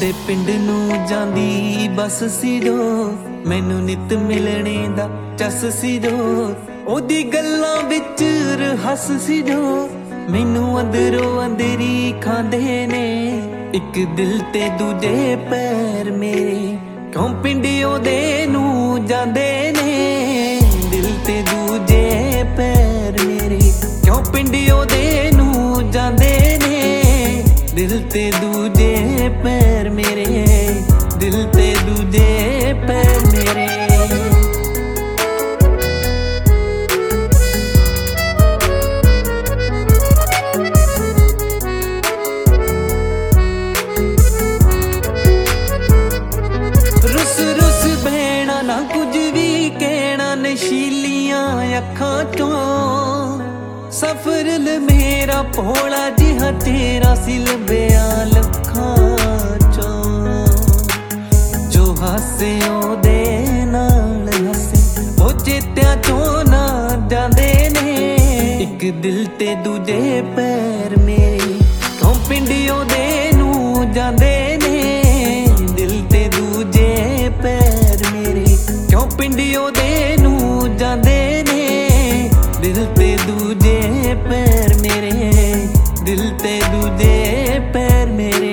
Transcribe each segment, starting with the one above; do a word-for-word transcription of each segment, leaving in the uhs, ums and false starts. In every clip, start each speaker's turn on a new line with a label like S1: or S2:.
S1: ਉਹਦੇ ਪਿੰਡ ਨੂੰ ਜਾਂਦੀ ਬੱਸ ਸੀ ਜੋ, ਮੈਨੂੰ ਨਿਤ ਮਿਲਣੇ ਦਾ ਚੱਸ ਸੀ ਜੋ। ਉਹਦੀ ਗੱਲਾਂ ਵਿੱਚ ਰਹੱਸ ਸੀ ਜੋ, ਮੈਨੂੰ ਅੰਦਰੋਂ ਅੰਦਰੀ ਖਾਂਦੇ ਨੇ। ਇੱਕ ਦਿਲ ਤੇ ਦੂਜੇ ਪੈਰ ਮੇਰੇ, ਕਿਉਂ ਪਿੰਡ ਉਹਦੇ ਨੂੰ ਜਾਂਦੇ ਨੇ। ਦਿਲ ਤੇ ਦੂਜੇ ਪੈਰ ਮੇਰੇ, ਕਿਉਂ ਪਿੰਡ ਉਹਦੇ ਨੂੰ ਜਾਂਦੇ ਨੇ। ਦਿਲ ਤੇ ਦੂਜੇ ਪੈਰ ਮੇਰੇ, ਦਿਲ ਤੇ ਦੂਜੇ ਪੈਰ ਮੇਰੇ। ਰੁੱਸ ਰੁੱਸ ਬਹਿਣਾ ਨਾ ਕੁਝ ਵੀ ਕਹਿਣਾ, ਨਸ਼ੀਲੀਆਂ ਅੱਖਾਂ ਚੋਂ ਸਫਰ ਮੇਰਾ ਭੋਲਾ ਜਿਹਾ ਤੇਰਾ ਸੀ ਲੱਭਿਆ ਲੱਖਾਂ ਚੋਂ। ਜੋ ਹਾਸੇ ਉਹਦੇ ਨਾਲ ਹੱਸੇ, ਉਹ ਚੇਤਿਆਂ ਚੋਂ ਨਾ ਜਾਂਦੇ ਨੇ। ਇੱਕ ਦਿਲ ਤੇ ਦੂਜੇ ਪੈਰ ਮੇਰੇ, ਕਿਉਂ ਪਿੰਡ ਉਹਦੇ ਨੂੰ ਜਾਂਦੇ ਨੇ। ਦਿਲ ਤੇ ਦੂਜੇ ਪੈਰ ਮੇਰੇ, ਕਿਉਂ ਪਿੰਡ ਉਹਦੇ ਨੂੰ ਜਾਂਦੇ ਨੇ। ਦਿਲ ਤੇ ਦੂਜੇ ਪੈਰ ਮੇਰੇ, ਦਿਲ ਤੇ ਦੂਜੇ ਪੈਰ ਮੇਰੇ।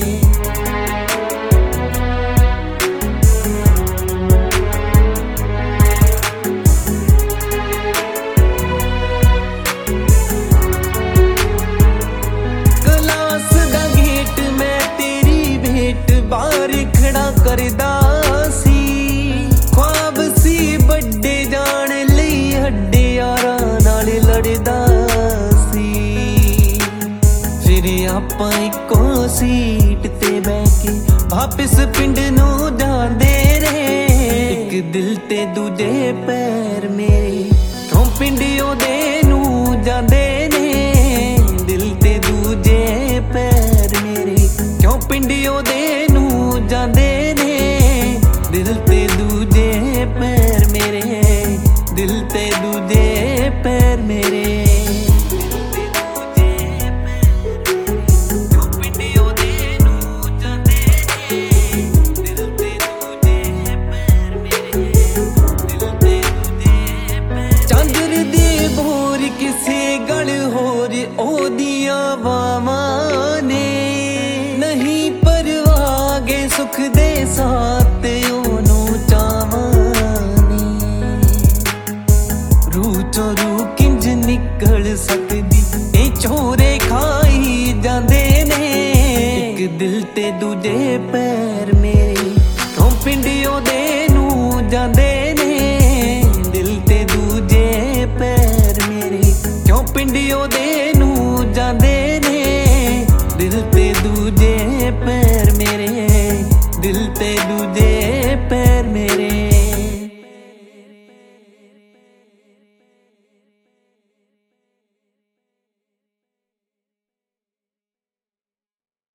S1: ਕਲਾਸ ਦਾ ਗੇਟ ਮੈਂ ਤੇਰੀ ਭੇਟ ਬਾਹਰ ਖੜਾ ਕਰਦਾ ਸੀ। ख्वाब ਸੀ ਵੱਡੇ ਜਾਣ ਲਈ, ਹੱਡੇ ਯਾਰਾਂ ਨਾਲ ਲੜਦਾ ਸੀ। ਫਿਰ ਆਪਾਂ ਇੱਕੋ ਸੀਟ ਤੇ ਬਹਿ ਕੇ ਵਾਪਿਸ ਪਿੰਡ ਨੂੰ ਜਾਂਦੇ ਰਹੇ। ਇੱਕ ਦਿਲ ਤੇ ਦੂਜੇ ਪੈਰ ਮੇਰੇ, ਕਿਉਂ ਪਿੰਡ ਉਹਦੇ ਨੂੰ ਜਾਂਦੇ ਨੇ। ਦਿਲ ਤੇ ਦੂਜੇ ਪੈਰ ਮੇਰੇ, ਕਿਉਂ ਪਿੰਡ ਉਹਦੇ ਨੂੰ ਜਾਂਦੇ ਨੇ। ਦਿਲ ਤੇ ਦੂਜੇ ਪੈਰ ਮੇਰੇ, ਦਿਲ ਤੇ ਦੂਜੇ ਪੈਰ ਮੇਰੇ। ਕਿਸੇ ਗਲ ਹੋਰ ਉਹਦੀਆਂ ਵਾਵਾਂ ਨੇ, ਨਹੀਂ ਪਰਵਾਗੇ ਸੁਖ ਦੇ ਸਾਥ ਉਹਨੂੰ ਚਾਵਾਂ ਨੇ। ਰੂਹ ਚੋਂ ਰੂਹ ਕਿੰਜ ਨਿਕਲ ਸਕਦੀ, ਇਹ ਚੋਰੇ ਖਾਈ ਜਾਂਦੇ ਨੇ। ਇੱਕ ਦਿਲ ਤੇ ਦੂਜੇ ਪੈਰ ਮੇਰੇ, ਕਿਉਂ ਪਿੰਡ ਉਹਦੇ ਨੂੰ ਜਾਂਦੇ ਨੇ। ਦਿਲ ਤੇ ਦੂਜੇ ਪੈਰ ਮੇਰੇ, ਕਿਉਂ ਪਿੰਡ ਉਹਦੇ ਨੂੰ ਜਾਂਦੇ ਨੇ। ਦਿਲ ਤੇ ਦੂਜੇ ਪੈਰ ਮੇਰੇ, ਦਿਲ ਤੇ ਦੂਜੇ ਪੈਰ ਮੇਰੇ।